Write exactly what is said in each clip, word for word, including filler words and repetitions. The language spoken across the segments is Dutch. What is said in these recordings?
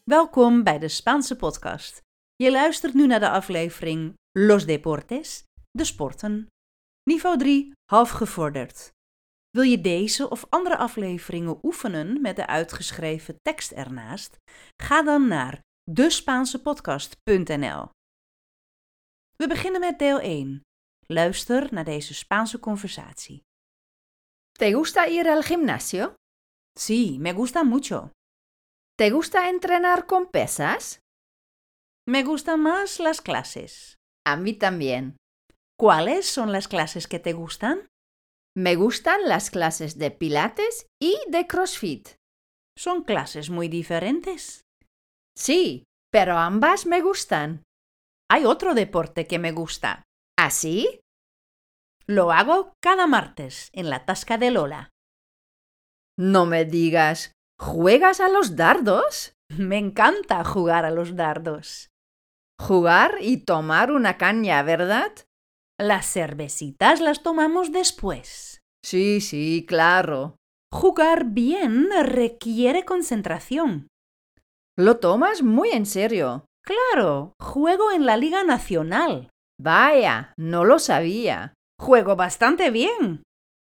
Welkom bij de Spaanse podcast. Je luistert nu naar de aflevering Los Deportes, de sporten. Niveau drie, half gevorderd. Wil je deze of andere afleveringen oefenen met de uitgeschreven tekst ernaast? Ga dan naar despansepodcast punt n l. We beginnen met deel één. Luister naar deze Spaanse conversatie. ¿Te gusta ir al gimnasio? Sí, me gusta mucho. ¿Te gusta entrenar con pesas? Me gustan más las clases. A mí también. ¿Cuáles son las clases que te gustan? Me gustan las clases de pilates y de CrossFit. Son clases muy diferentes. Sí, pero ambas me gustan. Hay otro deporte que me gusta. ¿Ah, sí? Lo hago cada martes en la tasca de Lola. No me digas, ¿juegas a los dardos? Me encanta jugar a los dardos. Jugar y tomar una caña, ¿verdad? Las cervecitas las tomamos después. Sí, sí, claro. Jugar bien requiere concentración. Lo tomas muy en serio. Claro, juego en la Liga Nacional. Vaya, no lo sabía. Juego bastante bien.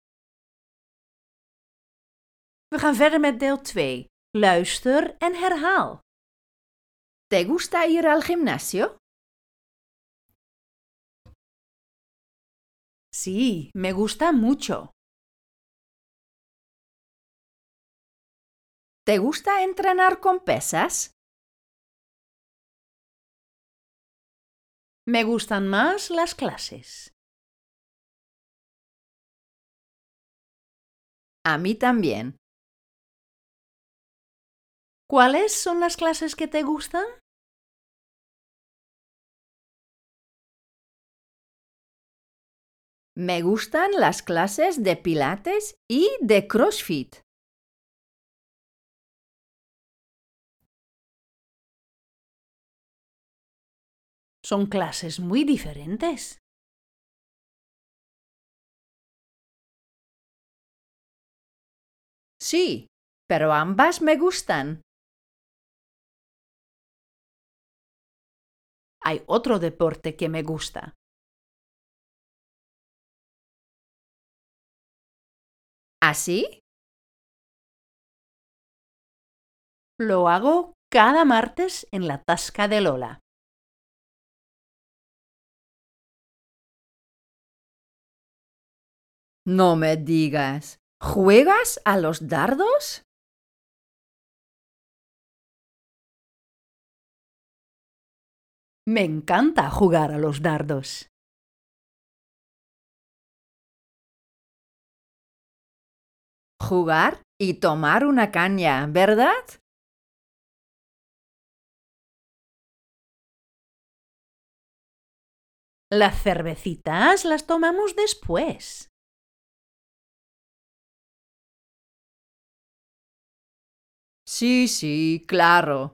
We gaan verder met deel twee. Luister en herhaal. ¿Te gusta ir al gimnasio? Sí, me gusta mucho. ¿Te gusta entrenar con pesas? Me gustan más las clases. A mí también. ¿Cuáles son las clases que te gustan? Me gustan las clases de pilates y de CrossFit. Son clases muy diferentes. Sí, pero ambas me gustan. Hay otro deporte que me gusta. ¿Ah, sí? Lo hago cada martes en la tasca de Lola. No me digas. ¿Juegas a los dardos? Me encanta jugar a los dardos. Jugar y tomar una caña, ¿verdad? Las cervecitas las tomamos después. Sí, sí, claro.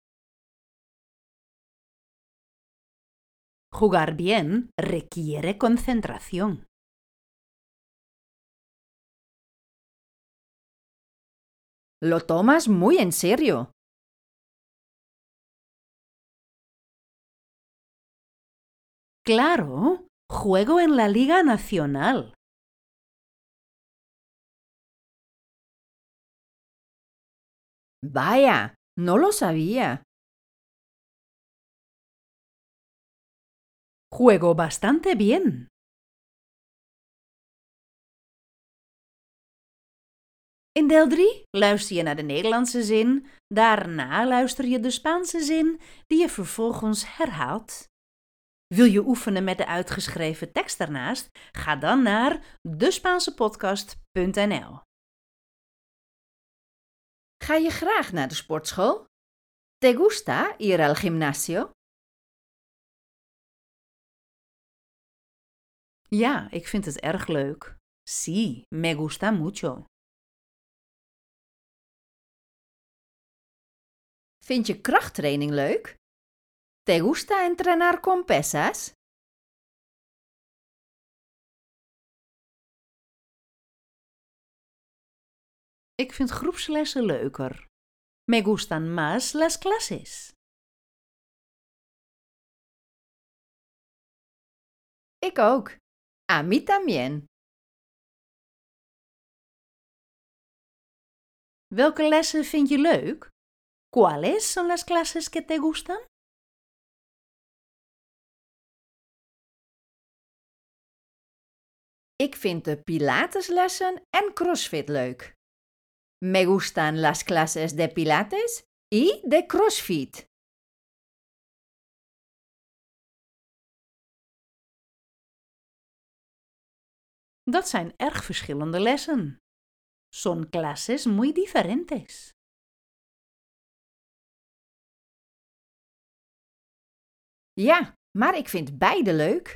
Jugar bien requiere concentración. Lo tomas muy en serio. Claro, juego en la Liga Nacional. Vaya, no lo sabía. Juego bastante bien. In deel drie luister je naar de Nederlandse zin, daarna luister je de Spaanse zin die je vervolgens herhaalt. Wil je oefenen met de uitgeschreven tekst ernaast? Ga dan naar despansepodcast punt n l. Ga je graag naar de sportschool? ¿Te gusta ir al gimnasio? Ja, ik vind het erg leuk. Sí, me gusta mucho. Vind je krachttraining leuk? ¿Te gusta entrenar con pesas? Ik vind groepslessen leuker. Me gustan más las clases. Ik ook. A mí también. Welke lessen vind je leuk? ¿Cuáles son las clases que te gustan? Ik vind de pilateslessen en crossfit leuk. Me gustan las clases de pilates y de crossfit. Dat zijn erg verschillende lessen. Son clases muy diferentes. Ja, maar ik vind beide leuk.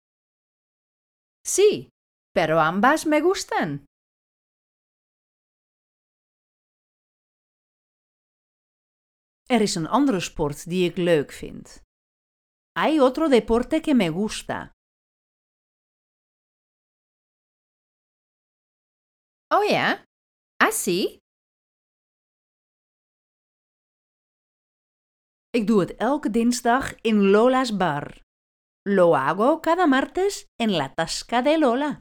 Sí, pero ambas me gustan. Er is een andere sport die ik leuk vind. Hay otro deporte que me gusta. Oh ja? Ah, sí? Ik doe het elke dinsdag in Lola's bar. Lo hago cada martes en la tasca de Lola.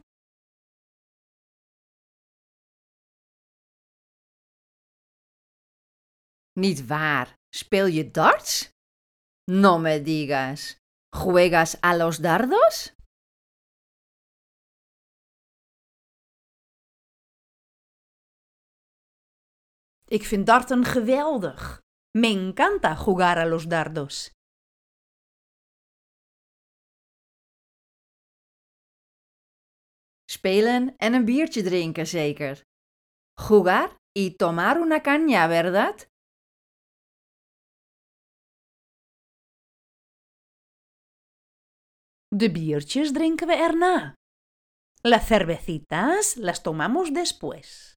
Niet waar. Speel je darts? No me digas. ¿Juegas a los dardos? Ik vind darten geweldig. Me encanta jugar a los dardos. Spelen en een biertje drinken zeker. Jugar y tomar una caña, ¿verdad? De biertjes drinken we erna. Las cervecitas las tomamos después.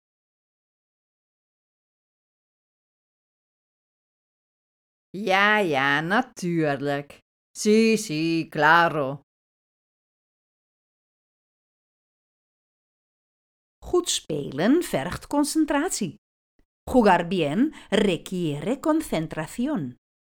Ja, ja, natuurlijk. Sí, sí, claro. Goed spelen vergt concentratie. Jugar bien requiere concentración.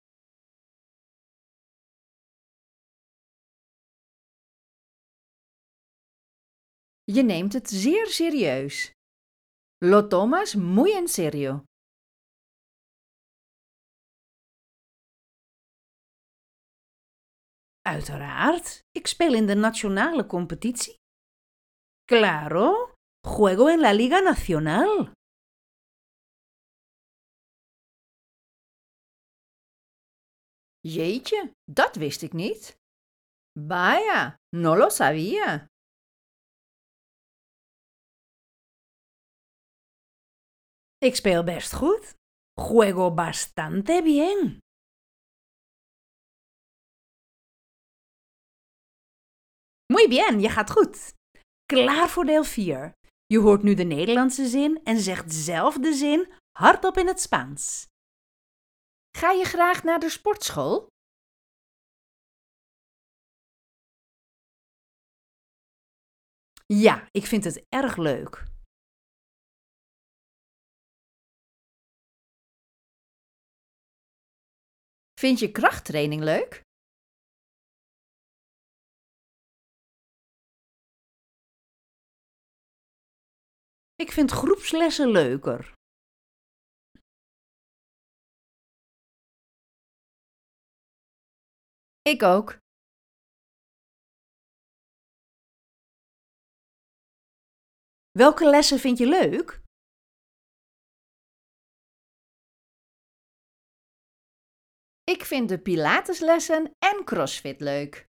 Je neemt het zeer serieus. Lo tomas muy en serio. Uiteraard, ik speel in de nationale competitie. Claro, juego en la Liga Nacional. Jeetje, dat wist ik niet. Vaya, no lo sabía. Ik speel best goed. Juego bastante bien. Muy bien, je gaat goed. Klaar voor deel vier. Je hoort nu de Nederlandse zin en zegt zelf de zin hardop in het Spaans. Ga je graag naar de sportschool? Ja, ik vind het erg leuk. Vind je krachttraining leuk? Ik vind groepslessen leuker. Ik ook. Welke lessen vind je leuk? Ik vind de pilateslessen en crossfit leuk.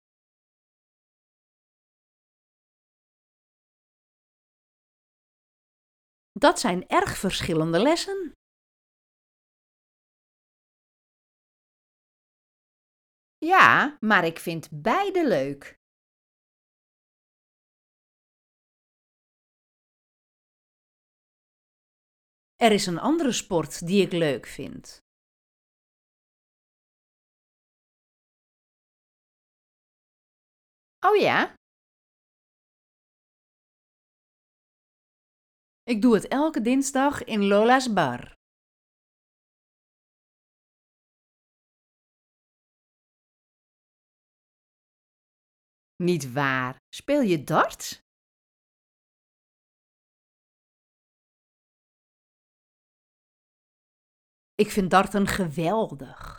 Dat zijn erg verschillende lessen. Ja, maar ik vind beide leuk. Er is een andere sport die ik leuk vind. Oh ja? Ik doe het elke dinsdag in Lola's bar. Niet waar, speel je darts? Ik vind darten geweldig.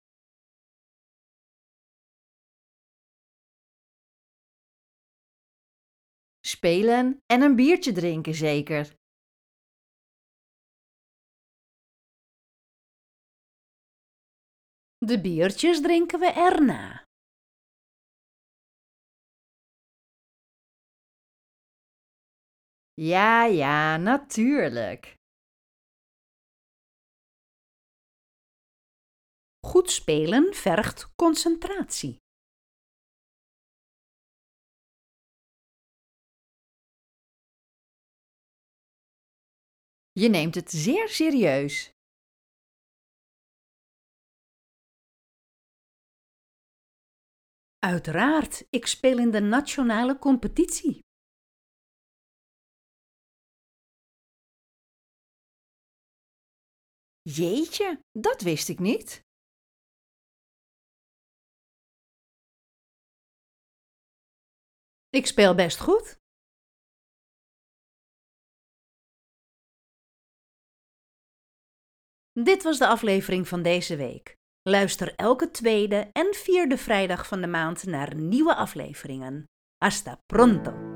Spelen en een biertje drinken zeker? De biertjes drinken we erna. Ja, ja, natuurlijk. Goed spelen vergt concentratie. Je neemt het zeer serieus. Uiteraard, ik speel in de nationale competitie. Jeetje, dat wist ik niet. Ik speel best goed. Dit was de aflevering van deze week. Luister elke tweede en vierde vrijdag van de maand naar nieuwe afleveringen. Hasta pronto!